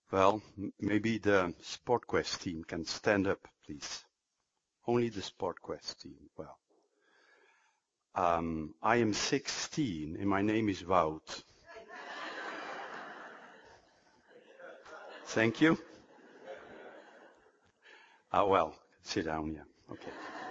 Well, maybe the SportQuest team can stand up, please. Only the SportQuest team. Well, I am 16 and my name is Wout. Thank you. Well, sit down, yeah. Okay.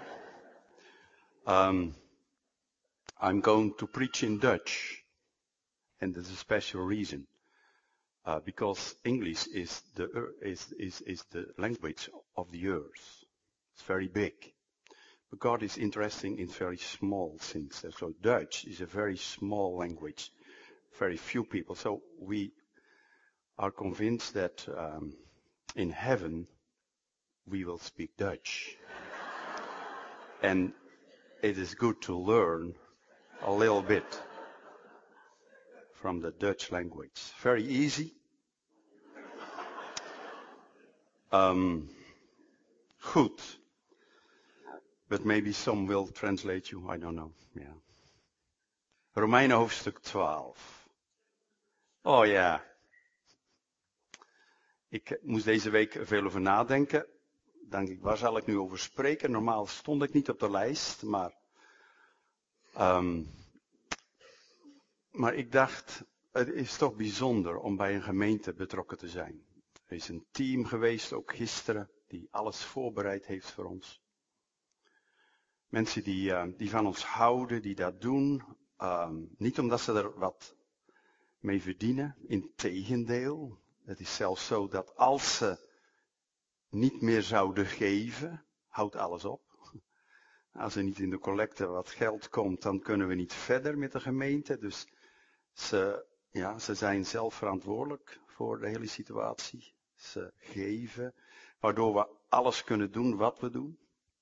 I'm going to preach in Dutch, and there's a special reason. Because English is the language of the earth. It's very big. But God is interested in very small things. So Dutch is a very small language. Very few people. So we are convinced that in heaven we will speak Dutch. And it is good to learn a little bit from the Dutch language. Very easy. Good. But maybe some will translate you, I don't know. Yeah. Romeinen hoofdstuk 12. Oh ja. Ik moest deze week veel over nadenken. Denk ik, waar zal ik nu over spreken? Normaal stond ik niet op de lijst, maar ik dacht, het is toch bijzonder om bij een gemeente betrokken te zijn. Er is een team geweest, ook gisteren, die alles voorbereid heeft voor ons. Mensen die van ons houden, die dat doen. Niet omdat ze er wat mee verdienen. Integendeel. Het is zelfs zo dat als ze niet meer zouden geven, houdt alles op. Als er niet in de collecte wat geld komt, dan kunnen we niet verder met de gemeente. Dus ze zijn zelf verantwoordelijk voor de hele situatie. Ze geven, waardoor we alles kunnen doen wat we doen.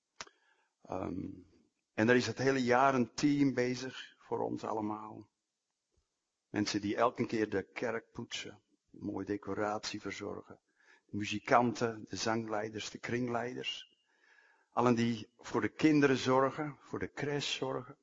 En er is het hele jaar een team bezig voor ons allemaal. Mensen die elke keer de kerk poetsen, mooie decoratie verzorgen. De muzikanten, de zangleiders, de kringleiders. Allen die voor de kinderen zorgen, voor de crash zorgen.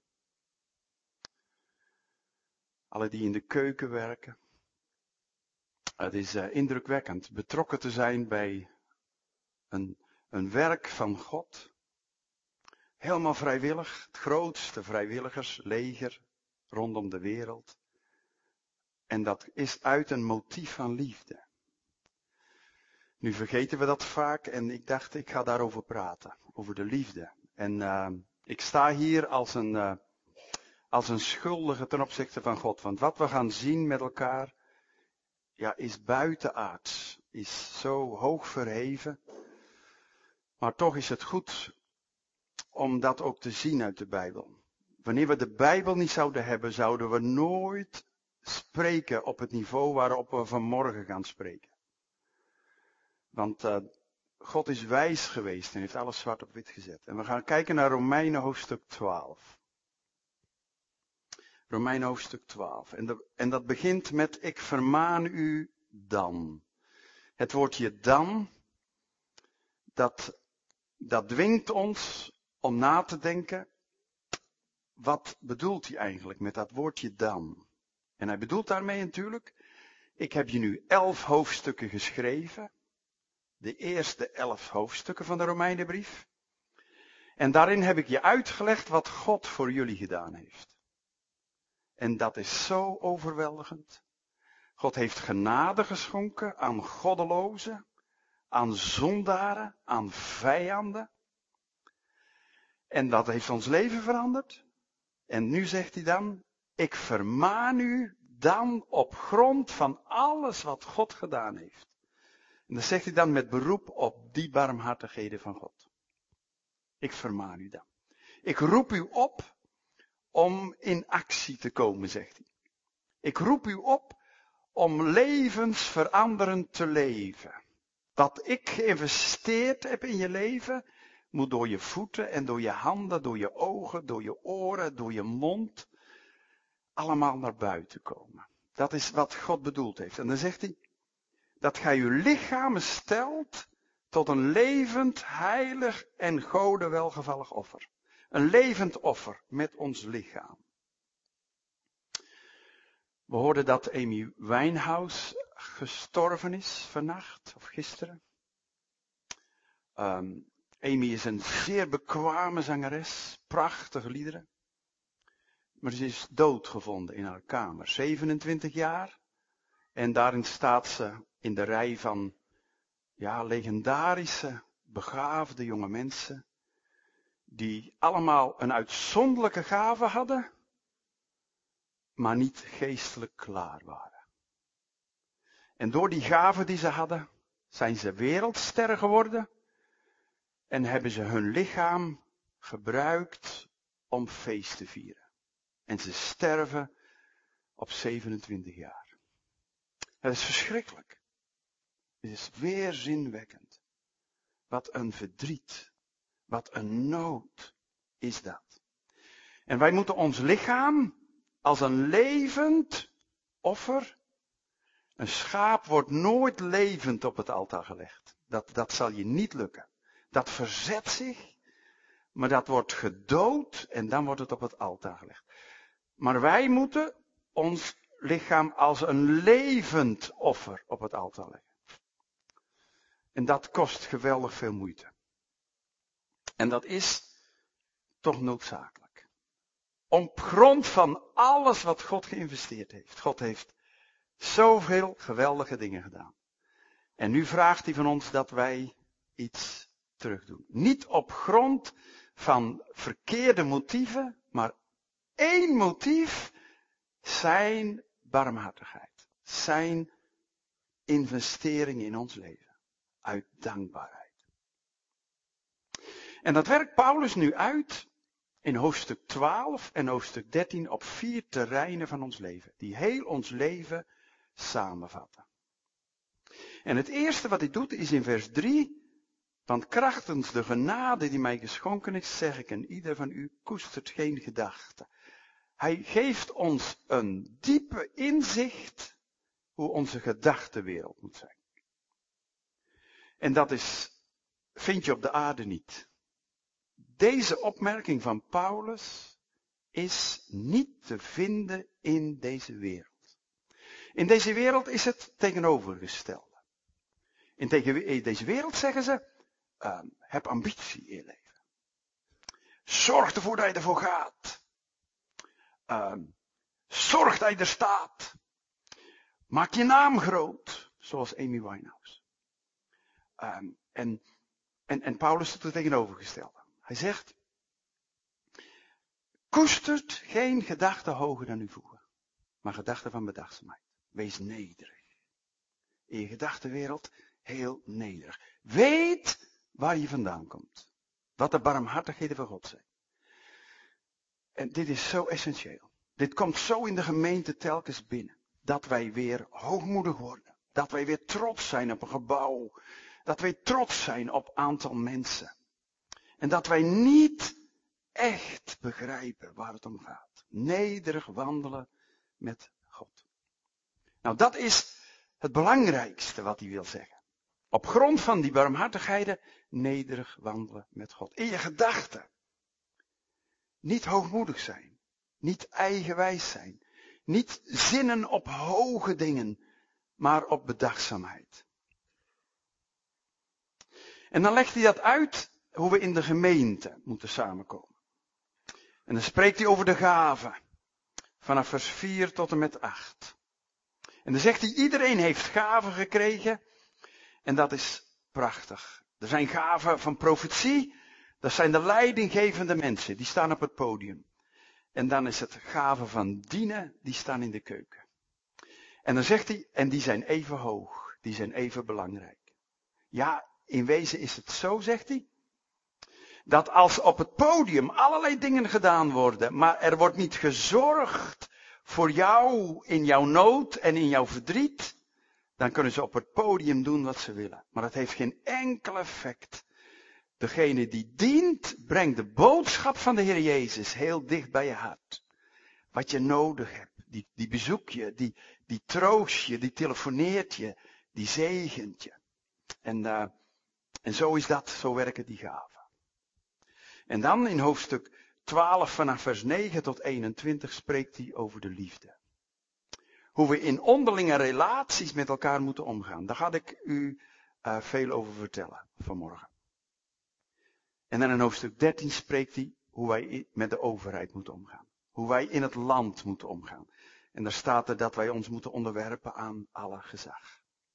Allen die in de keuken werken. Het is indrukwekkend betrokken te zijn bij een werk van God. Helemaal vrijwillig, het grootste vrijwilligersleger rondom de wereld. En dat is uit een motief van liefde. Nu vergeten we dat vaak en ik dacht, ik ga daarover praten, over de liefde. En ik sta hier als een schuldige ten opzichte van God. Want wat we gaan zien met elkaar, is buitenaards, is zo hoog verheven. Maar toch is het goed om dat ook te zien uit de Bijbel. Wanneer we de Bijbel niet zouden hebben, zouden we nooit spreken op het niveau waarop we vanmorgen gaan spreken. Want God is wijs geweest en heeft alles zwart op wit gezet. En we gaan kijken naar Romeinen hoofdstuk 12. Romeinen hoofdstuk 12. En dat begint met, ik vermaan u dan. Het woordje dan, dat dwingt ons om na te denken, wat bedoelt hij eigenlijk met dat woordje dan? En hij bedoelt daarmee natuurlijk, ik heb je nu 11 hoofdstukken geschreven. De eerste 11 hoofdstukken van de Romeinenbrief. En daarin heb ik je uitgelegd wat God voor jullie gedaan heeft. En dat is zo overweldigend. God heeft genade geschonken aan goddelozen, aan zondaren, aan vijanden. En dat heeft ons leven veranderd. En nu zegt hij dan, ik vermaan u dan op grond van alles wat God gedaan heeft. En dan zegt hij dan met beroep op die barmhartigheden van God. Ik vermaan u dan. Ik roep u op om in actie te komen, zegt hij. Ik roep u op om levensveranderend te leven. Wat ik geïnvesteerd heb in je leven, moet door je voeten en door je handen, door je ogen, door je oren, door je mond, allemaal naar buiten komen. Dat is wat God bedoeld heeft. En dan zegt hij, dat gij uw lichamen stelt tot een levend, heilig en Gode welgevallig offer. Een levend offer met ons lichaam. We hoorden dat Amy Winehouse gestorven is vannacht of gisteren. Amy is een zeer bekwame zangeres, prachtige liederen. Maar ze is doodgevonden in haar kamer, 27 jaar. En daarin staat ze in de rij van legendarische, begaafde jonge mensen. Die allemaal een uitzonderlijke gave hadden, maar niet geestelijk klaar waren. En door die gave die ze hadden, zijn ze wereldsterren geworden. En hebben ze hun lichaam gebruikt om feest te vieren. En ze sterven op 27 jaar. Het is verschrikkelijk. Het is weerzinwekkend. Wat een verdriet. Wat een nood is dat. En wij moeten ons lichaam als een levend offer. Een schaap wordt nooit levend op het altaar gelegd. Dat zal je niet lukken. Dat verzet zich, maar dat wordt gedood en dan wordt het op het altaar gelegd. Maar wij moeten ons lichaam als een levend offer op het altaar leggen. En dat kost geweldig veel moeite. En dat is toch noodzakelijk. Op grond van alles wat God geïnvesteerd heeft. God heeft zoveel geweldige dingen gedaan. En nu vraagt hij van ons dat wij iets terugdoen. Niet op grond van verkeerde motieven, maar één motief, zijn barmhartigheid. Zijn investering in ons leven. Uit dankbaarheid. En dat werkt Paulus nu uit in hoofdstuk 12 en hoofdstuk 13 op 4 terreinen van ons leven. Die heel ons leven samenvatten. En het eerste wat hij doet is in vers 3. Want krachtens de genade die mij geschonken is, zeg ik en ieder van u, koestert geen gedachte. Hij geeft ons een diepe inzicht hoe onze gedachtenwereld moet zijn. En dat vind je op de aarde niet. Deze opmerking van Paulus is niet te vinden in deze wereld. In deze wereld is het tegenovergestelde. In deze wereld zeggen ze, heb ambitie in je leven. Zorg ervoor dat je ervoor gaat. Zorg dat je er staat. Maak je naam groot, zoals Amy Winehouse. En Paulus doet het tegenovergestelde. Hij zegt, koestert geen gedachten hoger dan uw voegen, maar gedachten van bedachtzaamheid. Wees nederig. In je gedachtenwereld heel nederig. Weet waar je vandaan komt. Wat de barmhartigheden van God zijn. En dit is zo essentieel. Dit komt zo in de gemeente telkens binnen. Dat wij weer hoogmoedig worden. Dat wij weer trots zijn op een gebouw. Dat wij trots zijn op aantal mensen. En dat wij niet echt begrijpen waar het om gaat. Nederig wandelen met God. Nou, dat is het belangrijkste wat hij wil zeggen. Op grond van die barmhartigheden nederig wandelen met God. In je gedachten. Niet hoogmoedig zijn. Niet eigenwijs zijn. Niet zinnen op hoge dingen, maar op bedachtzaamheid. En dan legt hij dat uit hoe we in de gemeente moeten samenkomen. En dan spreekt hij over de gaven. Vanaf vers 4 tot en met 8. En dan zegt hij, iedereen heeft gaven gekregen. En dat is prachtig. Er zijn gaven van profetie. Dat zijn de leidinggevende mensen. Die staan op het podium. En dan is het gaven van dienen. Die staan in de keuken. En dan zegt hij, en die zijn even hoog. Die zijn even belangrijk. Ja, in wezen is het zo, zegt hij. Dat als op het podium allerlei dingen gedaan worden. Maar er wordt niet gezorgd voor jou in jouw nood en in jouw verdriet. Dan kunnen ze op het podium doen wat ze willen. Maar dat heeft geen enkel effect. Degene die dient, brengt de boodschap van de Heer Jezus heel dicht bij je hart. Wat je nodig hebt. Die bezoekt je, die troost je, die telefoneert je, die zegent je. En zo is dat, zo werken die gaven. En dan in hoofdstuk 12 vanaf vers 9 tot 21 spreekt hij over de liefde. Hoe we in onderlinge relaties met elkaar moeten omgaan. Daar ga ik u veel over vertellen vanmorgen. En dan in hoofdstuk 13 spreekt hij hoe wij met de overheid moeten omgaan. Hoe wij in het land moeten omgaan. En daar staat er dat wij ons moeten onderwerpen aan alle gezag.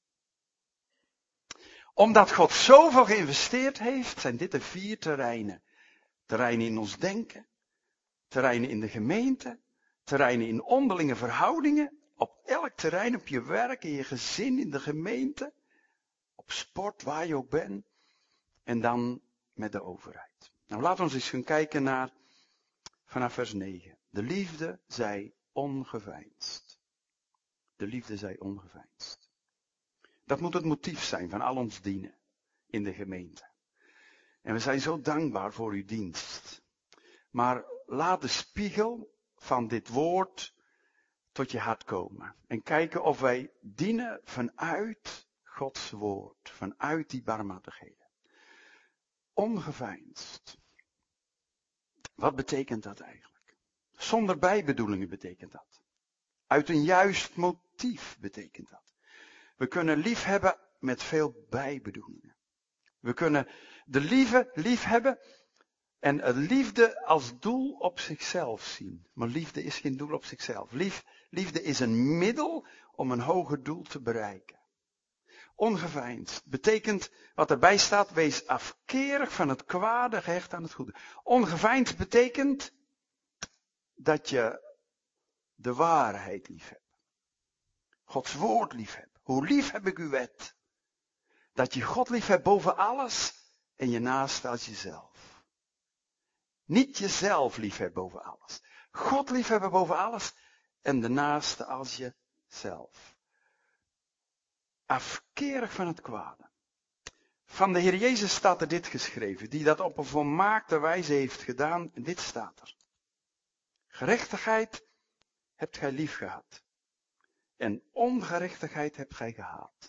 Omdat God zoveel geïnvesteerd heeft, zijn dit de 4 terreinen. Terreinen in ons denken, terreinen in de gemeente, terreinen in onderlinge verhoudingen, op elk terrein, op je werk, in je gezin, in de gemeente, op sport, waar je ook bent, en dan met de overheid. Nou, laten we eens gaan kijken naar, vanaf vers 9. De liefde zij ongeveinsd. De liefde zij ongeveinsd. Dat moet het motief zijn van al ons dienen in de gemeente. En we zijn zo dankbaar voor uw dienst. Maar laat de spiegel van dit woord tot je hart komen. En kijken of wij dienen vanuit Gods woord. Vanuit die barmhartigheden. Ongeveinsd. Wat betekent dat eigenlijk? Zonder bijbedoelingen betekent dat. Uit een juist motief betekent dat. We kunnen lief hebben met veel bijbedoelingen. We kunnen de lief hebben en het liefde als doel op zichzelf zien. Maar liefde is geen doel op zichzelf. Liefde is een middel om een hoger doel te bereiken. Ongeveinsd betekent, wat erbij staat, wees afkerig van het kwade, gehecht aan het goede. Ongeveinsd betekent dat je de waarheid lief hebt. Gods woord lief hebt. Hoe lief heb ik uw wet? Dat je God lief hebt boven alles en je naaste als jezelf. Niet jezelf lief hebt boven alles. God lief hebben boven alles en de naaste als jezelf. Afkerig van het kwade. Van de Heer Jezus staat er dit geschreven, die dat op een volmaakte wijze heeft gedaan. En dit staat er. Gerechtigheid hebt gij lief gehad. En ongerechtigheid hebt gij gehaat.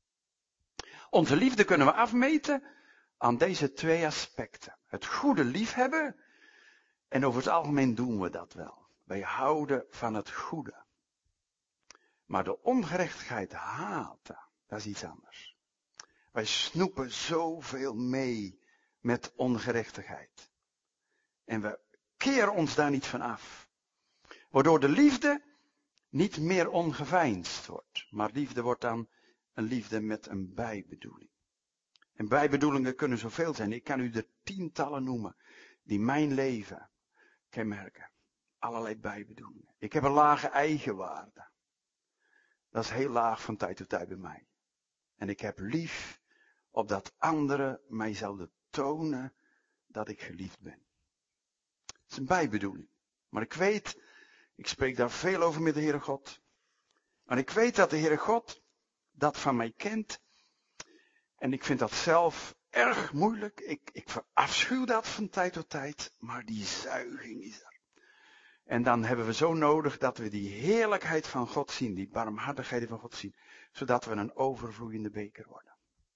Onze liefde kunnen we afmeten aan deze 2 aspecten. Het goede liefhebben. En over het algemeen doen we dat wel. Wij houden van het goede. Maar de ongerechtigheid haten, dat is iets anders. Wij snoepen zoveel mee met ongerechtigheid. En we keren ons daar niet van af. Waardoor de liefde niet meer ongeveinsd wordt. Maar liefde wordt dan een liefde met een bijbedoeling. En bijbedoelingen kunnen zoveel zijn. Ik kan u er tientallen noemen die mijn leven kenmerken. Allerlei bijbedoelingen. Ik heb een lage eigenwaarde. Dat is heel laag van tijd tot tijd bij mij. En ik heb lief opdat anderen mij zouden tonen dat ik geliefd ben. Dat is een bijbedoeling. Maar ik weet, ik spreek daar veel over met de Heere God. En ik weet dat de Heere God dat van mij kent. En ik vind dat zelf erg moeilijk. Ik verafschuw dat van tijd tot tijd. Maar die zuiging is er. En dan hebben we zo nodig dat we die heerlijkheid van God zien. Die barmhartigheden van God zien. Zodat we een overvloeiende beker worden.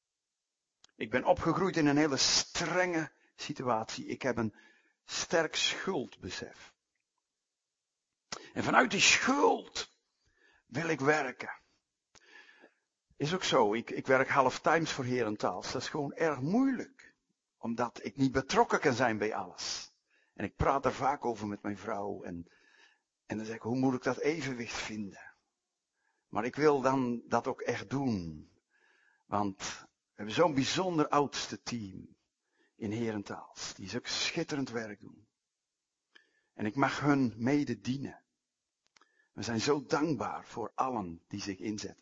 Ik ben opgegroeid in een hele strenge situatie. Ik heb een sterk schuldbesef. En vanuit die schuld wil ik werken. Is ook zo. Ik werk halftimes voor Herentals. Dat is gewoon erg moeilijk. Omdat ik niet betrokken kan zijn bij alles. En ik praat er vaak over met mijn vrouw. En dan zeg ik, hoe moet ik dat evenwicht vinden? Maar ik wil dan dat ook echt doen. Want we hebben zo'n bijzonder oudste team in Herentals. Die zulk schitterend werk doen. En ik mag hun mede dienen. We zijn zo dankbaar voor allen die zich inzetten.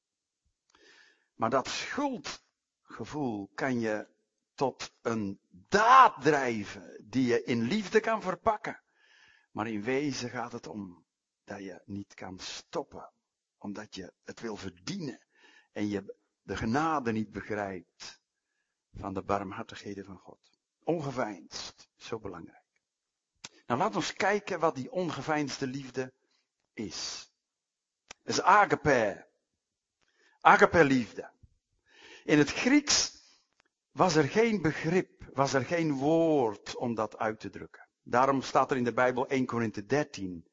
Maar dat schuldgevoel kan je tot een daad drijven die je in liefde kan verpakken. Maar in wezen gaat het om dat je niet kan stoppen. Omdat je het wil verdienen. En je de genade niet begrijpt van de barmhartigheden van God. Ongeveinsd, zo belangrijk. Nou, laten we eens kijken wat die ongeveinsde liefde is. Dat is agape. Agape liefde. In het Grieks was er geen begrip, was er geen woord om dat uit te drukken. Daarom staat er in de Bijbel 1 Korinthe 13.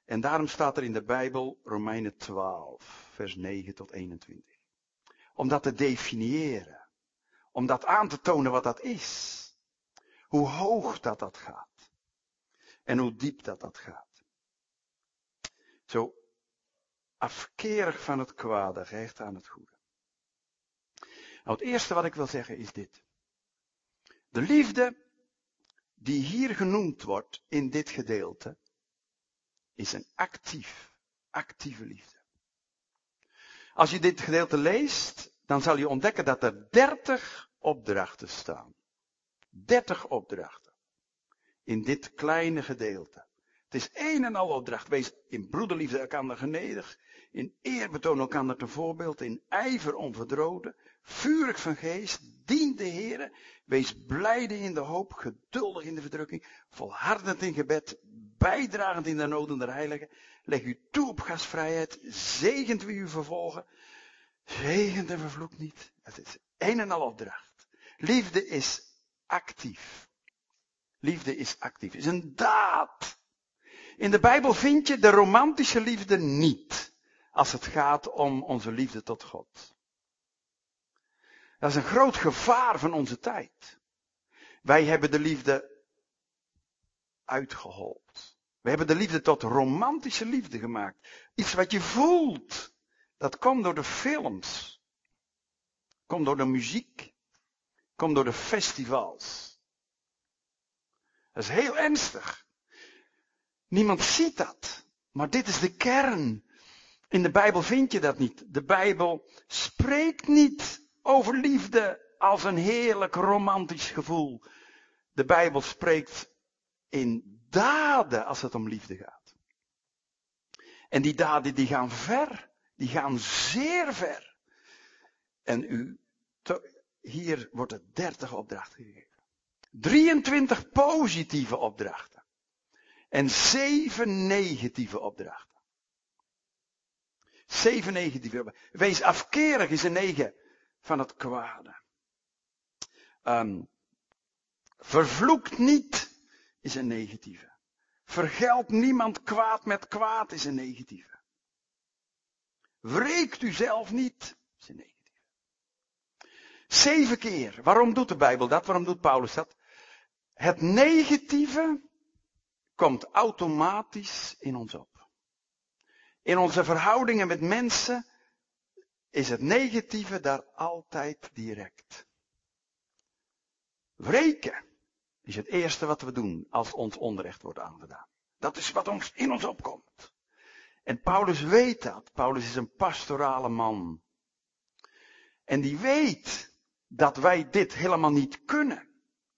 En daarom staat er in de Bijbel Romeinen 12, vers 9 tot 21. Om dat te definiëren. Om dat aan te tonen wat dat is. Hoe hoog dat gaat. En hoe diep dat gaat. Zo afkerig van het kwade, gehecht aan het goede. Nou, het eerste wat ik wil zeggen is dit. De liefde die hier genoemd wordt in dit gedeelte, is een actieve liefde. Als je dit gedeelte leest, dan zal je ontdekken dat er 30 opdrachten staan. 30 opdrachten. In dit kleine gedeelte. Het is één en al opdracht. Wees in broederliefde elkander genedig. In eerbetoon elkander ten voorbeeld. In ijver onverdroden. Vurig van geest. Dien de Heere. Wees blijde in de hoop. Geduldig in de verdrukking. Volhardend in gebed. Bijdragend in de noden der heiligen. Leg u toe op gastvrijheid. Zegent wie u vervolgen. Zegent en vervloekt niet. Het is één en al opdracht. Liefde is actief. Liefde is actief. Het is een daad. In de Bijbel vind je de romantische liefde niet. Als het gaat om onze liefde tot God. Dat is een groot gevaar van onze tijd. Wij hebben de liefde uitgehold. We hebben de liefde tot romantische liefde gemaakt. Iets wat je voelt. Dat komt door de films. Komt door de muziek. Komt door de festivals. Dat is heel ernstig. Niemand ziet dat. Maar dit is de kern. In de Bijbel vind je dat niet. De Bijbel spreekt niet over liefde als een heerlijk romantisch gevoel. De Bijbel spreekt in daden als het om liefde gaat. En die daden die gaan ver. Die gaan zeer ver. En hier wordt het 30 opdrachten gegeven. 23 positieve opdrachten. En 7 negatieve opdrachten. 7 negatieve opdrachten. Wees afkerig is een 9 van het kwade. Vervloekt niet is een negatieve. Vergeld niemand kwaad met kwaad is een negatieve. Wreekt u zelf niet is een negatieve. 7 keer. Waarom doet de Bijbel dat? Waarom doet Paulus dat? Het negatieve komt automatisch in ons op. In onze verhoudingen met mensen is het negatieve daar altijd direct. Wreken is het eerste wat we doen als ons onrecht wordt aangedaan. Dat is wat in ons opkomt. En Paulus weet dat. Paulus is een pastorale man. En die weet dat wij dit helemaal niet kunnen.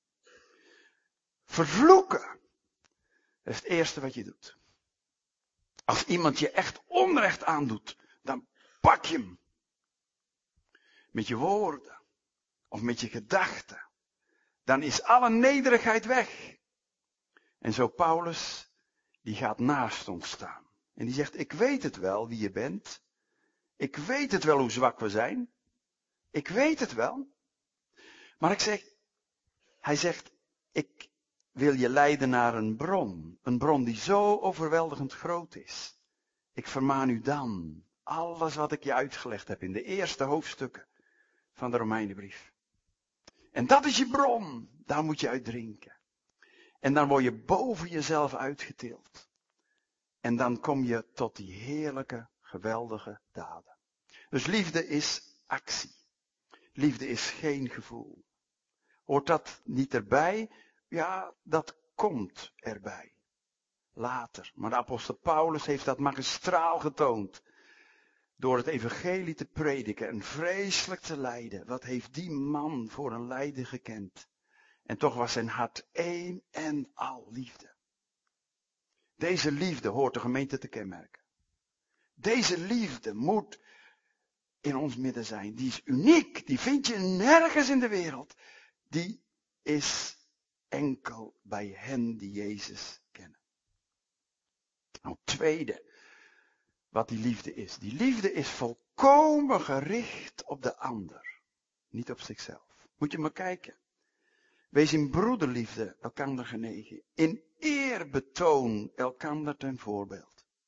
Vervloeken. Dat is het eerste wat je doet. Als iemand je echt onrecht aandoet, dan pak je hem. Met je woorden. Of met je gedachten. Dan is alle nederigheid weg. En zo Paulus, die gaat naast ons staan. En die zegt, ik weet het wel wie je bent. Ik weet het wel hoe zwak we zijn. Ik weet het wel. Maar hij zegt, ik wil je leiden naar een bron. Een bron die zo overweldigend groot is. Ik vermaan u dan. Alles wat ik je uitgelegd heb in de eerste hoofdstukken van de Romeinenbrief. En dat is je bron. Daar moet je uit drinken. En dan word je boven jezelf uitgetild. En dan kom je tot die heerlijke, geweldige daden. Dus liefde is actie. Liefde is geen gevoel. Hoort dat niet erbij? Ja, dat komt erbij. Later. Maar de apostel Paulus heeft dat magistraal getoond. Door het evangelie te prediken en vreselijk te lijden. Wat heeft die man voor een lijden gekend? En toch was zijn hart één en al liefde. Deze liefde hoort de gemeente te kenmerken. Deze liefde moet in ons midden zijn. Die is uniek. Die vind je nergens in de wereld. Die is enkel bij hen die Jezus kennen. Nou, tweede. Wat die liefde is. Die liefde is volkomen gericht op de ander. Niet op zichzelf. Moet je maar kijken. Wees in broederliefde elkander genegen. In eerbetoon elkander ten voorbeeld.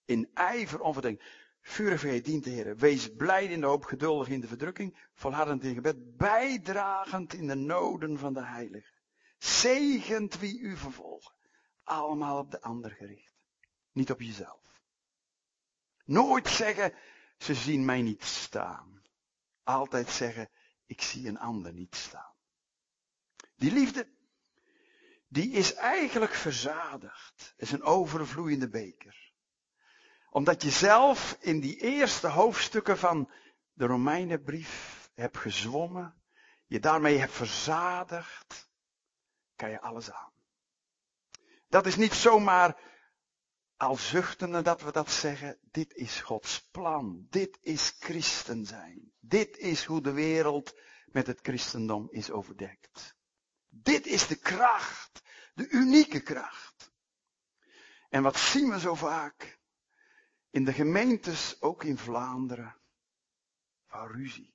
In ijver onverdenkt. Vurig vergeet dient de Heer. Wees blij in de hoop, geduldig in de verdrukking. Volhardend in gebed. Bijdragend in de noden van de heiligen. Zegent wie u vervolgen. Allemaal op de ander gericht. Niet op jezelf. Nooit zeggen, ze zien mij niet staan. Altijd zeggen, ik zie een ander niet staan. Die liefde, die is eigenlijk verzadigd. Is een overvloeiende beker. Omdat je zelf in die eerste hoofdstukken van de Romeinenbrief hebt gezwommen. Je daarmee hebt verzadigd. Kan je alles aan. Dat is niet zomaar al zuchtende dat we dat zeggen. Dit is Gods plan. Dit is christen zijn. Dit is hoe de wereld met het christendom is overdekt. Dit is de kracht. De unieke kracht. En wat zien we zo vaak? In de gemeentes, ook in Vlaanderen. Van ruzie.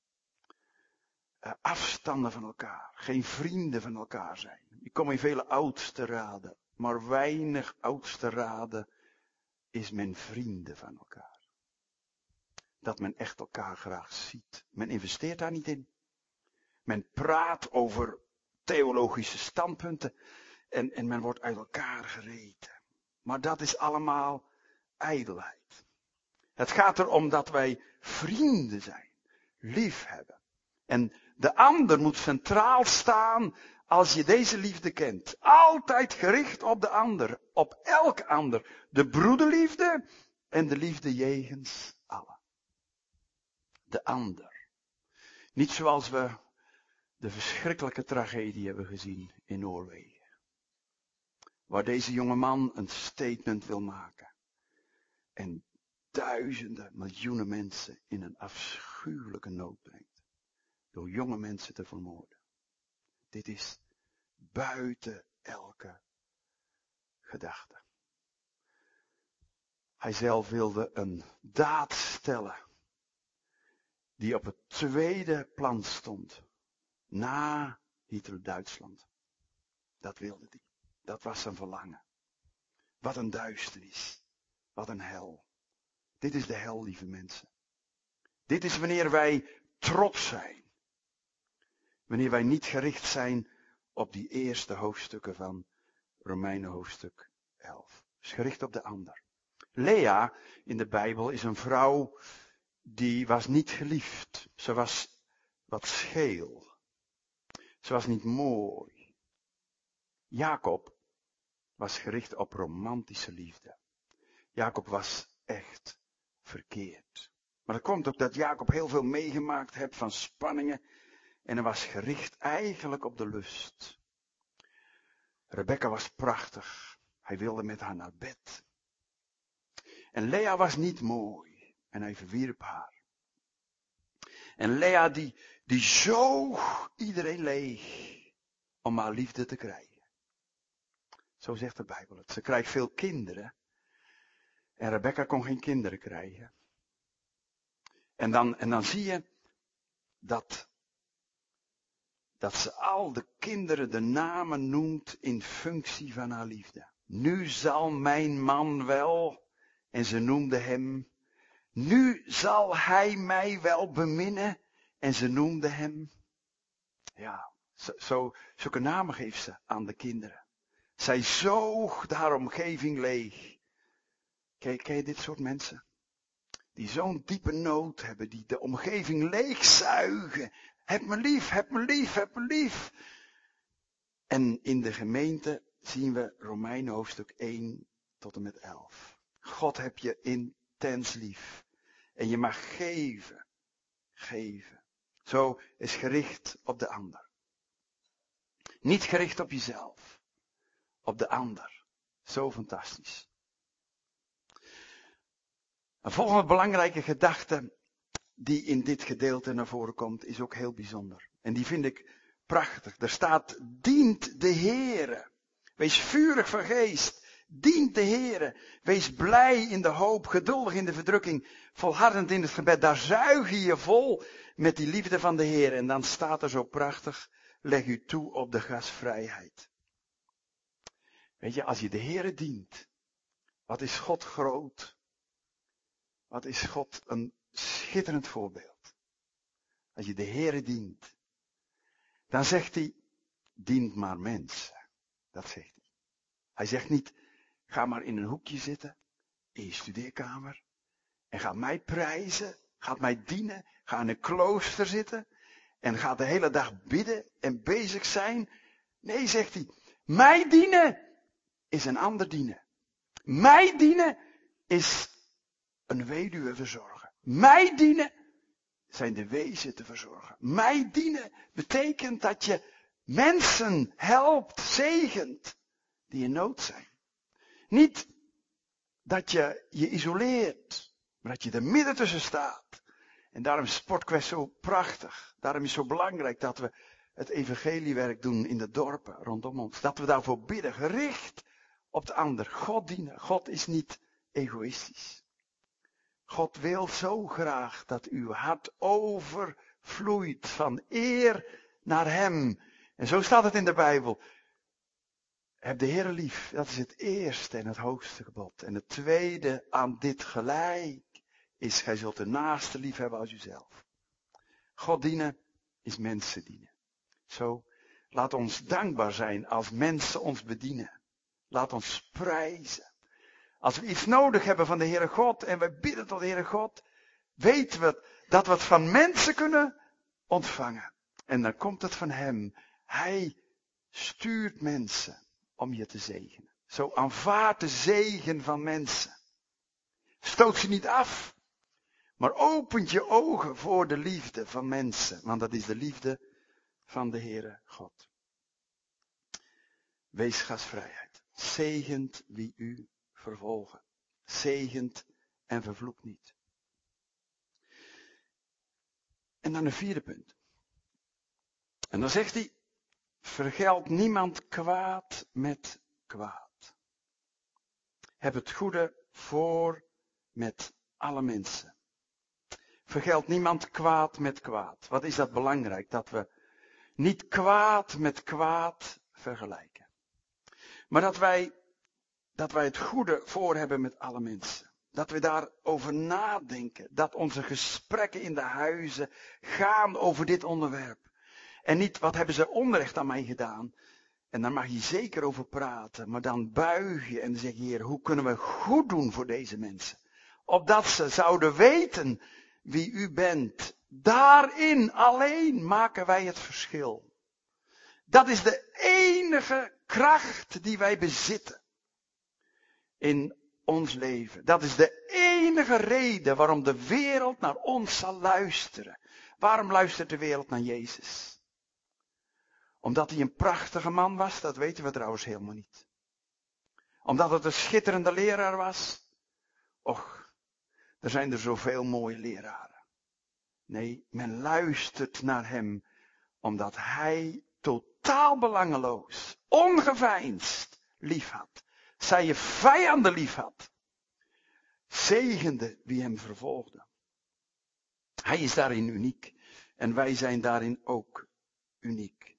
Afstanden van elkaar. Geen vrienden van elkaar zijn. Ik kom in vele oudste raden. Maar weinig oudste raden is men vrienden van elkaar. Dat men echt elkaar graag ziet. Men investeert daar niet in. Men praat over theologische standpunten. En men wordt uit elkaar gereten. Maar dat is allemaal ijdelheid. Het gaat erom dat wij vrienden zijn. Lief hebben. En de ander moet centraal staan als je deze liefde kent. Altijd gericht op de ander. Op elk ander. De broederliefde en de liefde jegens allen. De ander. Niet zoals we de verschrikkelijke tragedie hebben gezien in Noorwegen. Waar deze jonge man een statement wil maken. En duizenden, miljoenen mensen in een afschuwelijke nood brengt. Door jonge mensen te vermoorden. Dit is buiten elke gedachte. Hij zelf wilde een daad stellen. Die op het tweede plan stond. Na Hitler-Duitsland. Dat wilde hij. Dat was zijn verlangen. Wat een duisternis. Wat een hel. Dit is de hel, lieve mensen. Dit is wanneer wij trots zijn. Wanneer wij niet gericht zijn op die eerste hoofdstukken van Romeinen hoofdstuk 11. Dus gericht op de ander. Lea in de Bijbel is een vrouw die was niet geliefd. Ze was wat scheel. Ze was niet mooi. Jacob was gericht op romantische liefde. Jacob was echt verkeerd. Maar dat komt ook dat Jacob heel veel meegemaakt heeft van spanningen. En hij was gericht eigenlijk op de lust. Rebecca was prachtig. Hij wilde met haar naar bed. En Lea was niet mooi. En hij verwierp haar. En Lea die zoog iedereen leeg. Om haar liefde te krijgen. Zo zegt de Bijbel het. Ze krijgt veel kinderen. En Rebecca kon geen kinderen krijgen. En dan zie je dat ze al de kinderen de namen noemt in functie van haar liefde. Nu zal mijn man wel, en ze noemde hem, nu zal hij mij wel beminnen, en ze noemde hem. Ja, zulke namen geeft ze aan de kinderen. Zij zoog haar omgeving leeg. Ken je dit soort mensen? Die zo'n diepe nood hebben, die de omgeving leegzuigen. Heb me lief, heb me lief, heb me lief. En in de gemeente zien we Romeinen hoofdstuk 1 tot en met 11. God heb je intens lief. En je mag geven. Geven. Zo is gericht op de ander. Niet gericht op jezelf. Op de ander. Zo fantastisch. Een volgende belangrijke gedachte die in dit gedeelte naar voren komt, is ook heel bijzonder. En die vind ik prachtig. Er staat, dient de Heere. Wees vurig van geest. Dient de Heere. Wees blij in de hoop, geduldig in de verdrukking, volhardend in het gebed. Daar zuig je je vol met die liefde van de Heer. En dan staat er zo prachtig, leg u toe op de gastvrijheid. Weet je, als je de Heere dient, Wat is God groot? Wat is God een schitterend voorbeeld. Als je de Heere dient, dan zegt hij, dient maar mensen. Dat zegt hij. Hij zegt niet, ga maar in een hoekje zitten, in je studeerkamer, en ga mij prijzen, ga mij dienen, ga in een klooster zitten, en ga de hele dag bidden en bezig zijn. Nee, zegt hij, mij dienen is een ander dienen. Mij dienen is een weduwe verzorgen. Mij dienen zijn de wezen te verzorgen. Mij dienen betekent dat je mensen helpt, zegent, die in nood zijn. Niet dat je je isoleert, maar dat je er midden tussen staat. En daarom is Sportquest zo prachtig. Daarom is het zo belangrijk dat we het evangeliewerk doen in de dorpen rondom ons. Dat we daarvoor bidden, gericht op de ander. God dienen. God is niet egoïstisch. God wil zo graag dat uw hart overvloeit van eer naar hem. En zo staat het in de Bijbel. Heb de Heere lief. Dat is het eerste en het hoogste gebod. En het tweede aan dit gelijk is, gij zult de naaste lief hebben als uzelf. God dienen is mensen dienen. Zo, laat ons dankbaar zijn als mensen ons bedienen. Laat ons prijzen. Als we iets nodig hebben van de Heere God en we bidden tot de Heere God, weten we dat we het van mensen kunnen ontvangen. En dan komt het van Hem. Hij stuurt mensen om je te zegenen. Zo aanvaard de zegen van mensen. Stoot ze niet af, maar opent je ogen voor de liefde van mensen. Want dat is de liefde van de Heere God. Wees gastvrijheid. Zegent wie u vervolgen. Zegent en vervloekt niet. En dan een vierde punt. En dan zegt hij, vergeld niemand kwaad met kwaad. Heb het goede voor met alle mensen. Vergeld niemand kwaad met kwaad. Wat is dat belangrijk? Dat we niet kwaad met kwaad vergelijken. Maar dat wij het goede voor hebben met alle mensen. Dat we daarover nadenken. Dat onze gesprekken in de huizen gaan over dit onderwerp. En niet, wat hebben ze onrecht aan mij gedaan? En daar mag je zeker over praten. Maar dan buig je en zeg je, Heer, hoe kunnen we goed doen voor deze mensen? Opdat ze zouden weten wie u bent. Daarin alleen maken wij het verschil. Dat is de enige kracht die wij bezitten. In ons leven. Dat is de enige reden waarom de wereld naar ons zal luisteren. Waarom luistert de wereld naar Jezus? Omdat hij een prachtige man was, dat weten we trouwens helemaal niet. Omdat het een schitterende leraar was. Och, er zijn er zoveel mooie leraren. Nee, men luistert naar hem omdat hij totaal belangeloos, ongeveinsd lief had. Zij je vijanden lief had. Zegende wie hem vervolgde. Hij is daarin uniek. En wij zijn daarin ook uniek.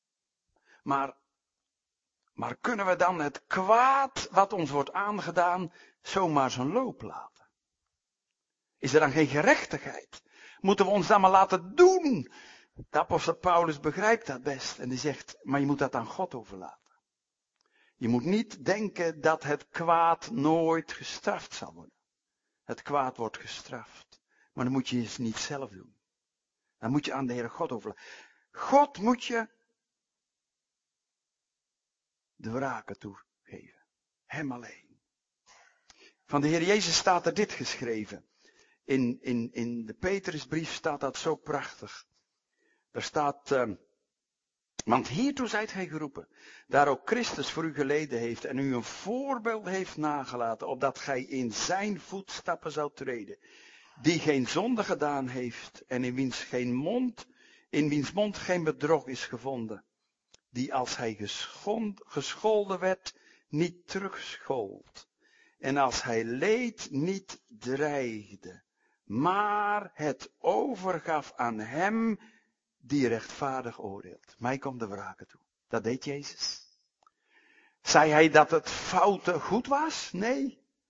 Maar kunnen we dan het kwaad wat ons wordt aangedaan zomaar zijn loop laten? Is er dan geen gerechtigheid? Moeten we ons dan maar laten doen? De apostel Paulus begrijpt dat best. En die zegt, maar je moet dat aan God overlaten. Je moet niet denken dat het kwaad nooit gestraft zal worden. Het kwaad wordt gestraft. Maar dan moet je het niet zelf doen. Dan moet je aan de Heere God overlaten. God moet je de wraken toegeven. Hem alleen. Van de Heer Jezus staat er dit geschreven. In de Petrusbrief staat dat zo prachtig. Er staat, want hiertoe zijt gij geroepen, daar ook Christus voor u geleden heeft en u een voorbeeld heeft nagelaten, opdat gij in zijn voetstappen zoudt treden, die geen zonde gedaan heeft en in wiens mond geen bedrog is gevonden, die als hij gescholden werd, niet terugschold, en als hij leed, niet dreigde, maar het overgaf aan hem die rechtvaardig oordeelt. Mij komt de wraken toe. Dat deed Jezus. Zei hij dat het foute goed was? Nee.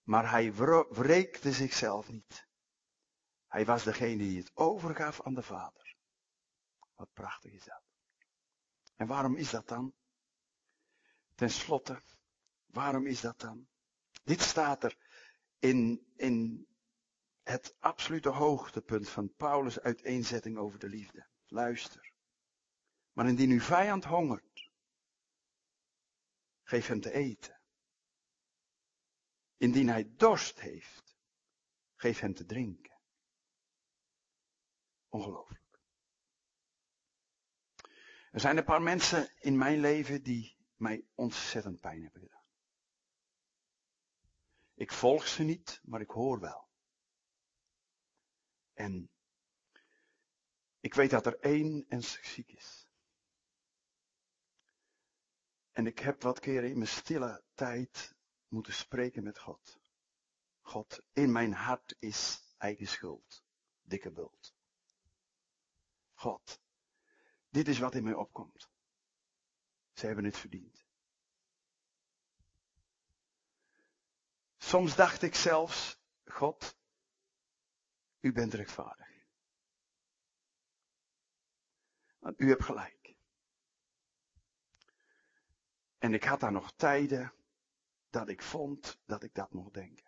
Maar hij wreekte zichzelf niet. Hij was degene die het overgaf aan de Vader. Wat prachtig is dat. En waarom is dat dan? Ten slotte, waarom is dat dan? Dit staat er in het absolute hoogtepunt van Paulus' uiteenzetting over de liefde. Luister. Maar indien uw vijand hongert, geef hem te eten. Indien hij dorst heeft, geef hem te drinken. Ongelooflijk. Er zijn een paar mensen in mijn leven die mij ontzettend pijn hebben gedaan. Ik volg ze niet, maar ik hoor wel. En ik weet dat er één ernstig ziek is. En ik heb wat keren in mijn stille tijd moeten spreken met God. God, in mijn hart is eigen schuld. Dikke bult. God, dit is wat in mij opkomt. Ze hebben het verdiend. Soms dacht ik zelfs, God, u bent rechtvaardig. Want u hebt gelijk. En ik had daar nog tijden dat ik vond dat ik dat mocht denken.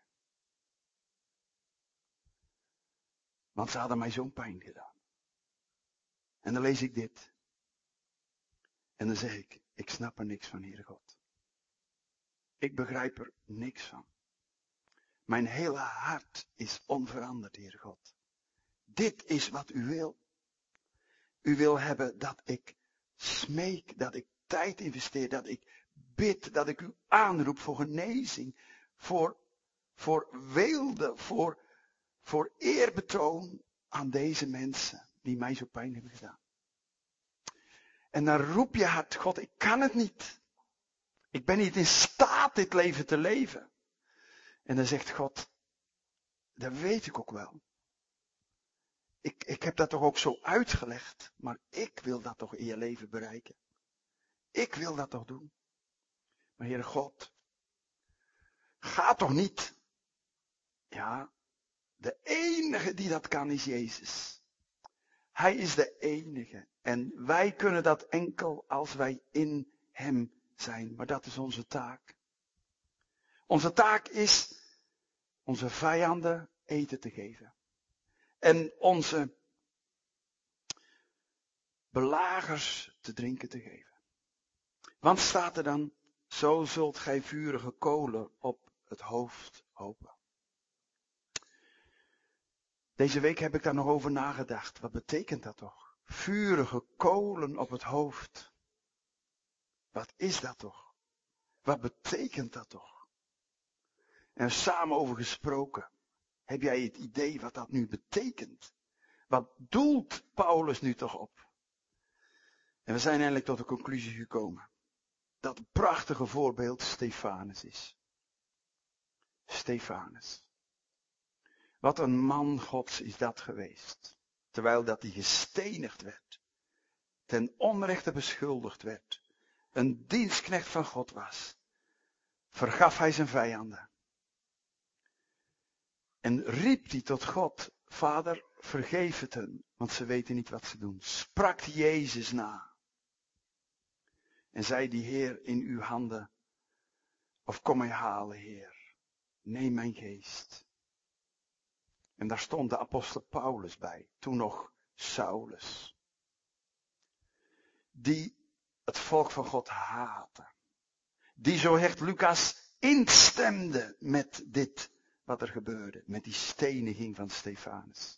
Want ze hadden mij zo'n pijn gedaan. En dan lees ik dit. En dan zeg ik snap er niks van, Heere God. Ik begrijp er niks van. Mijn hele hart is onveranderd, Heere God. Dit is wat u wil. U wil hebben dat ik smeek, dat ik tijd investeer, dat ik bid, dat ik u aanroep voor genezing, voor weelde, voor eerbetoon aan deze mensen die mij zo pijn hebben gedaan. En dan roep je hart, God, ik kan het niet. Ik ben niet in staat dit leven te leven. En dan zegt God, dat weet ik ook wel. Ik heb dat toch ook zo uitgelegd, maar ik wil dat toch in je leven bereiken. Ik wil dat toch doen. Maar Heere God, ga toch niet. Ja, de enige die dat kan is Jezus. Hij is de enige. En wij kunnen dat enkel als wij in Hem zijn. Maar dat is onze taak. Onze taak is onze vijanden eten te geven. En onze belagers te drinken te geven. Want staat er dan, zo zult gij vurige kolen op het hoofd hopen. Deze week heb ik daar nog over nagedacht. Wat betekent dat toch? Vurige kolen op het hoofd. Wat is dat toch? Wat betekent dat toch? En samen over gesproken. Heb jij het idee wat dat nu betekent? Wat doelt Paulus nu toch op? En we zijn eindelijk tot de conclusie gekomen. Dat het prachtige voorbeeld Stefanus is. Stefanus. Wat een man Gods is dat geweest. Terwijl dat hij gestenigd werd. Ten onrechte beschuldigd werd. Een dienstknecht van God was. Vergaf hij zijn vijanden. En riep hij tot God. Vader, vergeef het hen. Want ze weten niet wat ze doen. Sprak Jezus na. En zei die Heer in uw handen. Of kom mij halen, Heer. Neem mijn geest. En daar stond de apostel Paulus bij. Toen nog Saulus. Die het volk van God haatte. Die, zo hecht Lucas, instemde met dit wat er gebeurde. Met die steniging van Stefanus.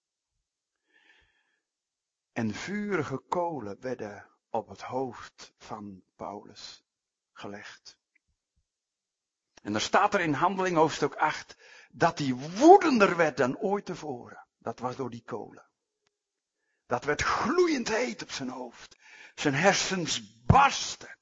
En vurige kolen werden op het hoofd van Paulus gelegd. En er staat er in Handelingen hoofdstuk 8, dat hij woedender werd dan ooit tevoren. Dat was door die kolen. Dat werd gloeiend heet op zijn hoofd. Zijn hersens barsten.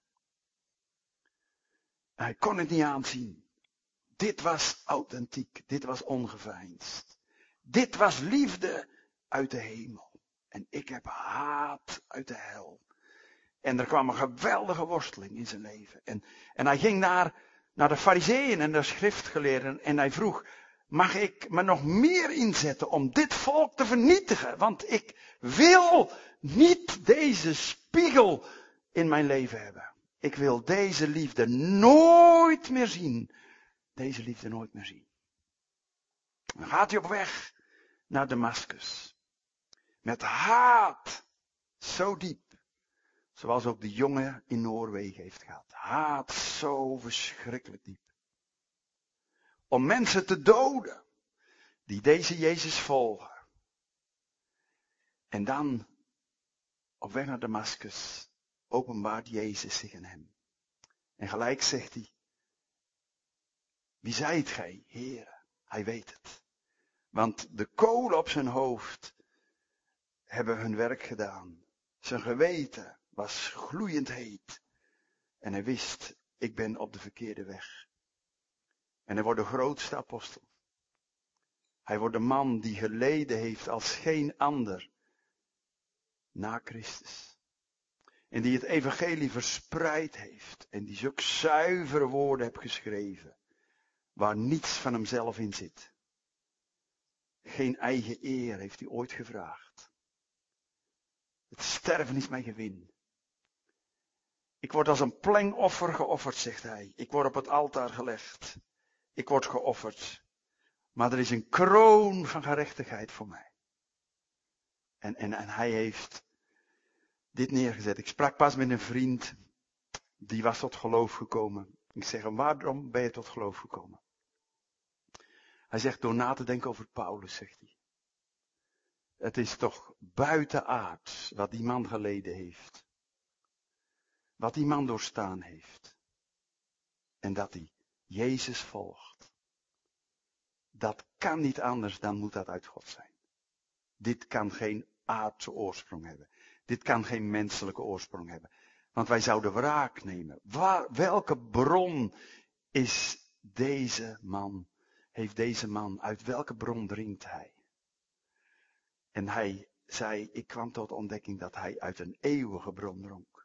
Hij kon het niet aanzien. Dit was authentiek. Dit was ongeveinsd. Dit was liefde uit de hemel. En ik heb haat uit de hel. En er kwam een geweldige worsteling in zijn leven. En hij ging naar naar de farizeeën en de schriftgeleerden en hij vroeg, mag ik me nog meer inzetten om dit volk te vernietigen? Want ik wil niet deze spiegel in mijn leven hebben. Ik wil deze liefde nooit meer zien. Deze liefde nooit meer zien. Dan gaat hij op weg naar Damascus. Met haat zo diep. Zoals ook de jongen in Noorwegen heeft gehad. Haat zo verschrikkelijk diep. Om mensen te doden. Die deze Jezus volgen. En dan, op weg naar Damascus, openbaart Jezus zich aan hem. En gelijk zegt hij. Wie zijt gij, Heere? Hij weet het. Want de kolen op zijn hoofd hebben hun werk gedaan. Zijn geweten was gloeiend heet. En hij wist, ik ben op de verkeerde weg. En hij wordt de grootste apostel. Hij wordt de man die geleden heeft als geen ander na Christus. En die het evangelie verspreid heeft. En die zulke zuivere woorden heeft geschreven. Waar niets van hemzelf in zit. Geen eigen eer heeft hij ooit gevraagd. Het sterven is mijn gewin. Ik word als een plengoffer geofferd, zegt hij. Ik word op het altaar gelegd. Ik word geofferd. Maar er is een kroon van gerechtigheid voor mij. En hij heeft dit neergezet. Ik sprak pas met een vriend. Die was tot geloof gekomen. Ik zeg hem, waarom ben je tot geloof gekomen? Hij zegt, door na te denken over Paulus, zegt hij. Het is toch buitenaards wat die man geleden heeft. Wat die man doorstaan heeft. En dat hij Jezus volgt. Dat kan niet anders dan moet dat uit God zijn. Dit kan geen aardse oorsprong hebben. Dit kan geen menselijke oorsprong hebben. Want wij zouden wraak nemen. Welke bron is deze man? Heeft deze man, uit welke bron drinkt hij? En hij zei, ik kwam tot de ontdekking dat hij uit een eeuwige bron dronk.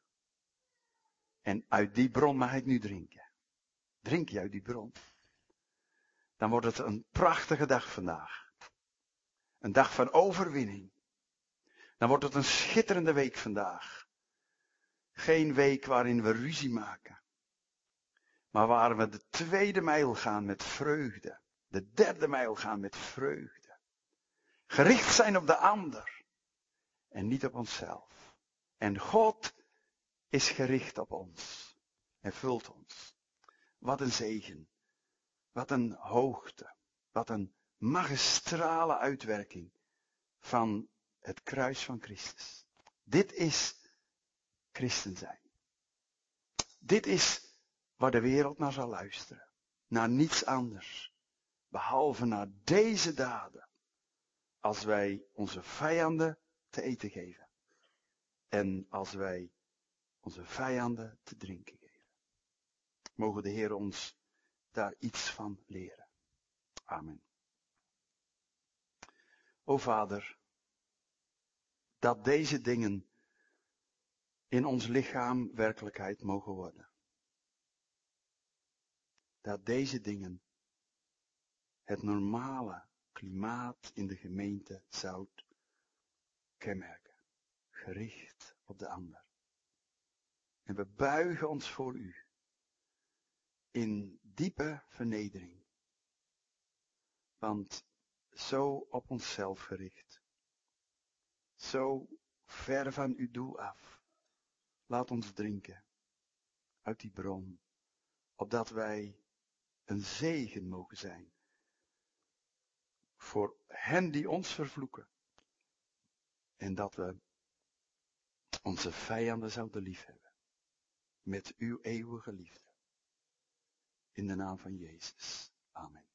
En uit die bron mag ik nu drinken. Drink je uit die bron? Dan wordt het een prachtige dag vandaag. Een dag van overwinning. Dan wordt het een schitterende week vandaag. Geen week waarin we ruzie maken. Maar waar we de tweede mijl gaan met vreugde. De derde mijl gaan met vreugde. Gericht zijn op de ander. En niet op onszelf. En God is gericht op ons. En vult ons. Wat een zegen. Wat een hoogte. Wat een magistrale uitwerking van het kruis van Christus. Dit is christen zijn. Dit is waar de wereld naar zal luisteren. Naar niets anders. Behalve naar deze daden. Als wij onze vijanden te eten geven. En als wij onze vijanden te drinken geven. Mogen de Heer ons daar iets van leren. Amen. O Vader, dat deze dingen in ons lichaam werkelijkheid mogen worden. Dat deze dingen het normale klimaat in de gemeente zouden kenmerken. Gericht op de ander. En we buigen ons voor u. In diepe vernedering. Want zo op onszelf gericht. Zo ver van uw doel af. Laat ons drinken. Uit die bron. Opdat wij een zegen mogen zijn. Voor hen die ons vervloeken. En dat we onze vijanden zouden liefhebben. Met uw eeuwige liefde. In de naam van Jezus. Amen.